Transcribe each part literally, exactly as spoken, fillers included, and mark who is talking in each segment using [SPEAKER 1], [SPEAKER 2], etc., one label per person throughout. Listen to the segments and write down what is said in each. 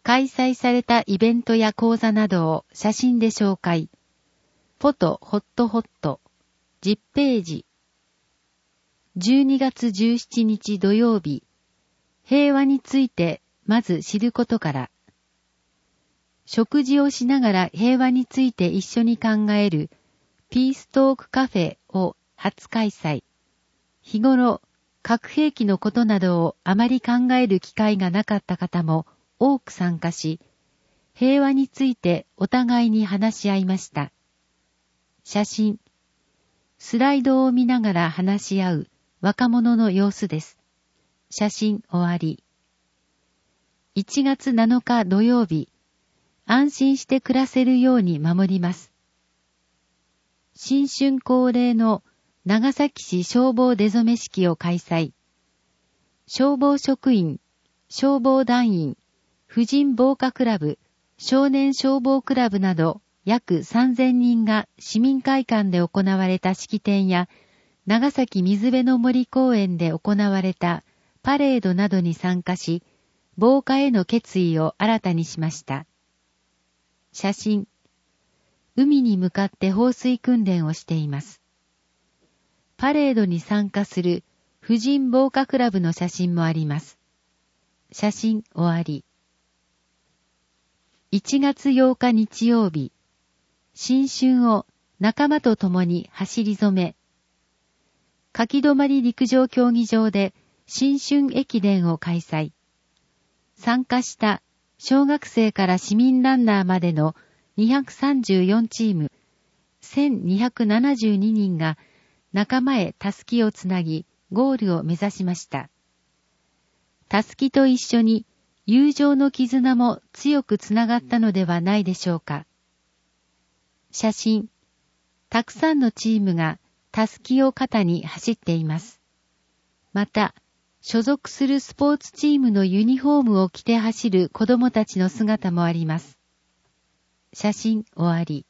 [SPEAKER 1] 開催されたイベントや講座などを写真で紹介。フォトホットホットじゅっページ。じゅうにがつじゅうしちにち土曜日、平和についてまず知ることから。食事をしながら平和について一緒に考えるピーストークカフェを初開催。日頃、核兵器のことなどをあまり考える機会がなかった方も多く参加し、平和についてお互いに話し合いました。写真。スライドを見ながら話し合う若者の様子です。写真終わり。いちがつなのか土曜日、安心して暮らせるように守ります。新春恒例の長崎市消防出初め式を開催。消防職員、消防団員、婦人防火クラブ、少年消防クラブなど約さんぜんにんが市民会館で行われた式典や長崎水辺の森公園で行われたパレードなどに参加し、防火への決意を新たにしました。写真。海に向かって放水訓練をしています。パレードに参加する婦人防火クラブの写真もあります。写真終わり。いちがつようか日曜日、新春を仲間と共に走り初め。かきどまり陸上競技場で新春駅伝を開催。参加した小学生から市民ランナーまでのにひゃくさんじゅうよんチーム、せんにひゃくななじゅうににんが仲間へたすきをつなぎ、ゴールを目指しました。たすきと一緒に友情の絆も強くつながったのではないでしょうか。写真。たくさんのチームがたすきを肩に走っています。また、所属するスポーツチームのユニフォームを着て走る子供たちの姿もあります。写真終わり。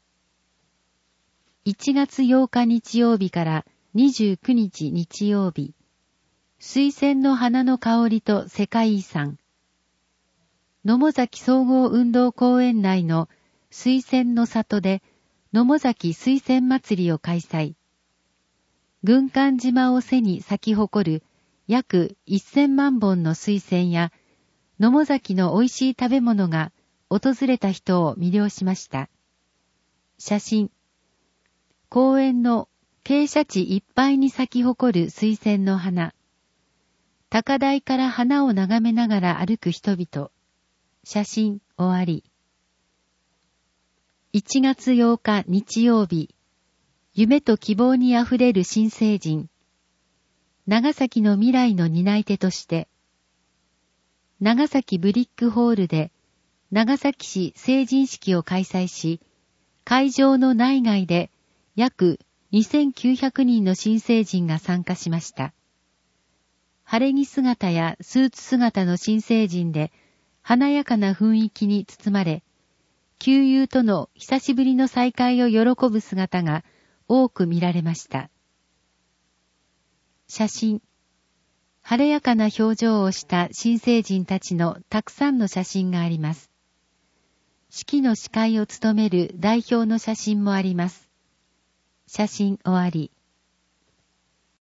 [SPEAKER 1] いちがつようか日曜日からにじゅうくにち日曜日、水仙の花の香りと世界遺産。野母崎総合運動公園内の水仙の里で野母崎水仙祭りを開催。軍艦島を背に咲き誇る約せんまんぼんの水仙や野母崎の美味しい食べ物が訪れた人を魅了しました。写真。公園の傾斜地いっぱいに咲き誇る水仙の花。高台から花を眺めながら歩く人々。写真終わり。いちがつようか日曜日、夢と希望にあふれる新成人。長崎の未来の担い手として、長崎ブリックホールで長崎市成人式を開催し、会場の内外で約にせんきゅうひゃくにんの新成人が参加しました。晴れ着姿やスーツ姿の新成人で華やかな雰囲気に包まれ、旧友との久しぶりの再会を喜ぶ姿が多く見られました。写真。晴れやかな表情をした新成人たちのたくさんの写真があります。式の司会を務める代表の写真もあります。写真終わり。